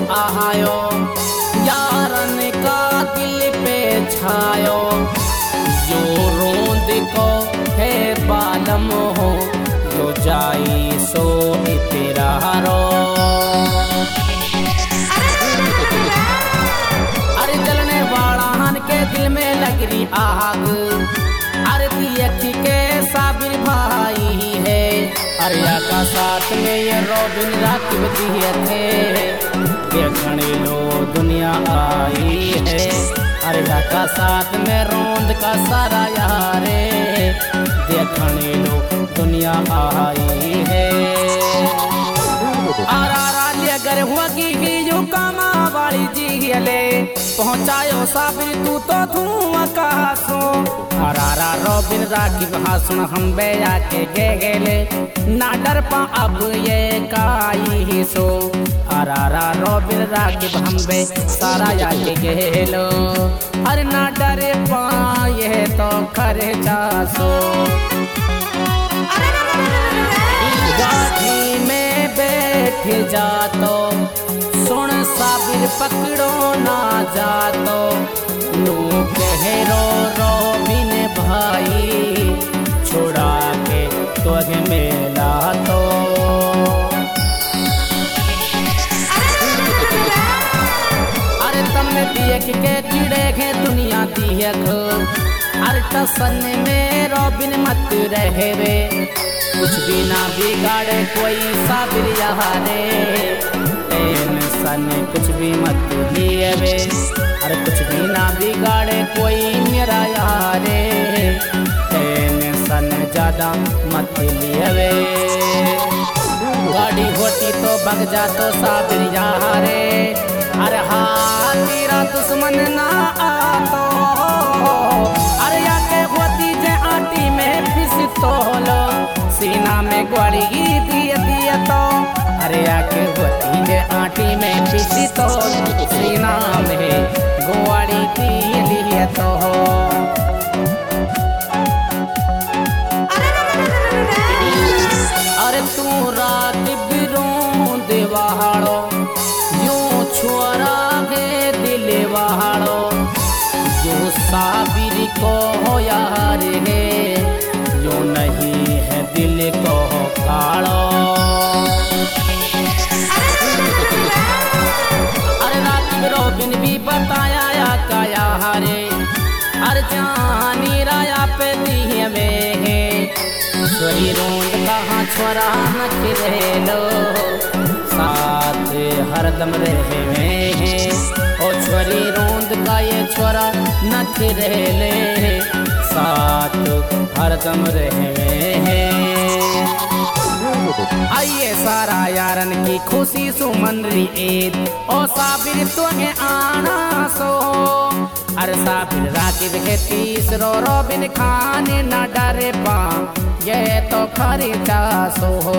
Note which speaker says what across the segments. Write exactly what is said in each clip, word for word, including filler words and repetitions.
Speaker 1: आयो, यारन का दिल पे छायो, जो रोंद को है बालम हो, जो जाई सो तेरा रो। अरे जलने वाला हन के दिल में लग रही आग, अरे अखी के साबिर भाई है, अरे का साथ में ये रोबिन राकिब दिए थे, देखने लो दुनिया आई है, अरे का साथ में रोंद का सारा यारे, देखने लो दुनिया आई है। अगर हुआ की जो कामा वाली जी ले पहुँचायो साबिर तू तो धुआं कहासो, अरारा रोबिन राकिब हासुन हम बेया के गे गेले, ना डर पा अब ये काई सो, अरारा रोबिन राकिब हम बे सारा या के गेलो, अरे ना डरे पा ये तो करे जासो। गाड़ी में बैठ जातो सुन साबिर पकड़ो ना जातो, लो कहो रोबिन भाई छोड़ा के तुझे मेला तो। अरे तुमने देख के चिड़े के दुनिया दियक, अरे टसन में रोबिन मत रहे वे, कुछ भी ना बिगाड़े कोई साबिर यारे, टेंशन कुछ भी मत लिए वे, अरे कुछ भी ना बिगाड़े कोई मेरा यारे, टेंशन ज्यादा मत लिए वे। गाड़ी होती तो भग जा तो साबिर यारे, अरे हाँ तेरा दुश्मन ना आतो, अरे आके होती जे आटी में पिस्तौल, सीना में ग्वाड़ी दिए दिए तो, अरे आके होती जे आटी में पिस्तौल, सीना में ग्वाड़ी दिए दिए तो। अरे तू राकिब रोंद वाड़ो, यूं छोरा के दिल वाड़ो, जो साबिर को हो यार है, जो नहीं है दिल को काड़ो। अरे राकिब रोबिन भी बताया या काया हरे, अरे जानी राया पे दिए में है, छोरी रोंद कहाँ छोरा न रहे लो, साथ हरदम रहे में है, ओ छोरी रोंद का ये छोरा न रहे ले, साथ हरदम रहे हैं। आइए सारा यारन की खुशी सुमंदरी ईद, ओ साबिर तुम्हें आना सो, अरे साबिर राकिब के तीसरो रोबिन खाने न डरे पा, ये तो खरीदा सो हो।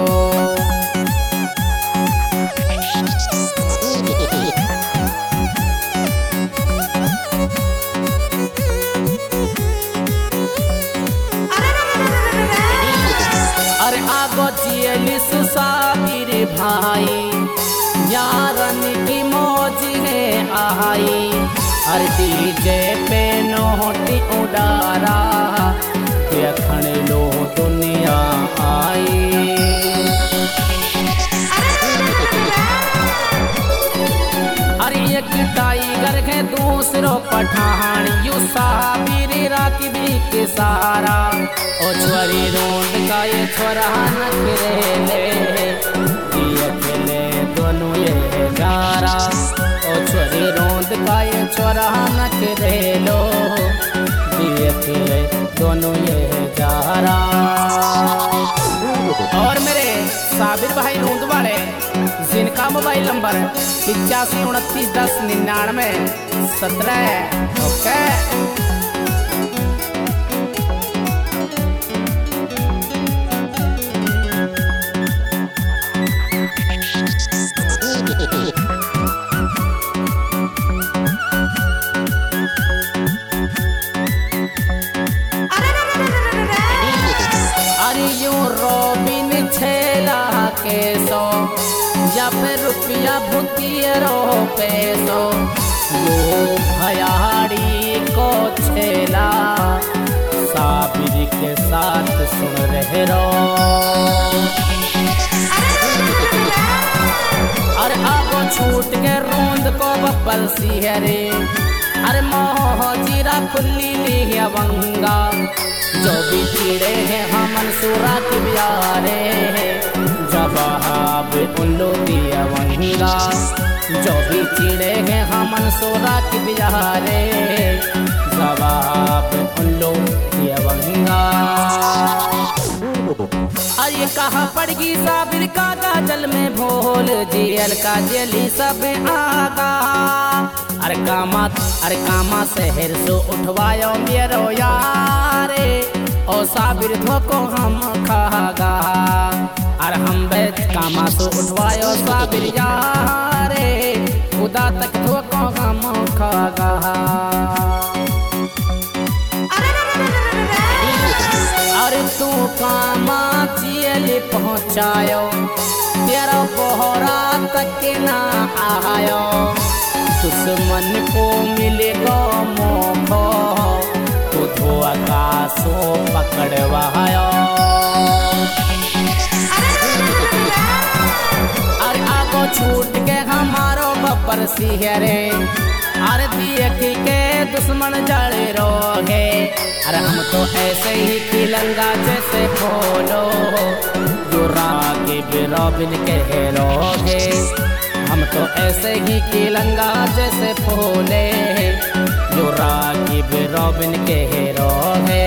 Speaker 1: अरे आगो जियलिस साबिर भाई, यारन की मौज है आई, अरे डीजे पे नोटी उडारा, देखण लो दुनिया आई। अरे एक टाइगर है दूसरो पठान, यू साबिर राकिब के सारा, ओ छोरी रोंद का ये छोरा न ले, ये खेले दोनों ये गारा, ओ छोरी रोंद का ये छोरा न लो, ये खेले दोनों ये गारा। और मेरे साबिर भाई रोंद वाले जिनका मोबाइल नंबर पिचासी उनतीस दस निन्यानवे सत्रह ओके। या पे रुपया भूतिए रो पैसो वो भयाड़ी को छेला साबिर के साथ सुन रहे रो। अरे आगो छूट के रोंद को बब्बल सी है रे। अरे मोह जीरा खुली ली अवंगा जो भी चिड़े हैं हमन सुरा के प्यारे जब उल्लू दिया वंगा जो भी चिड़े हैं हमन सोरा के बिहारे जवाब उल्लू दिया वंगा। अरे कहाँ पड़गी साबिर का जल में भोल जेल का जेली सब आगा। अरे कामा अरे कामा शहर से उठवायो मेरो यारे ओ साबिर धोको हम खागा। अरे हम बेच कामा से उठवायो साबिर यारे खुदा तक धोको हम खागा। अरे तू कामा जेल पहुँचायो तेरा बोहरा तक ना आयो दुश्मन को मिलेगा मोखो तो धोआ का सो पकड़वायो। अरे आगो छूट के हमारो बब्बर सिहरे अरे देख के दुश्मन जड़े रोगे। अरे हम तो ऐसे ही खिलंगा जैसे खोलो जो रागे बिरोबिन के रोगे। हम तो ऐसे ही खिलंगा जैसे फूले जो रागी बिरोबिन के रोगे।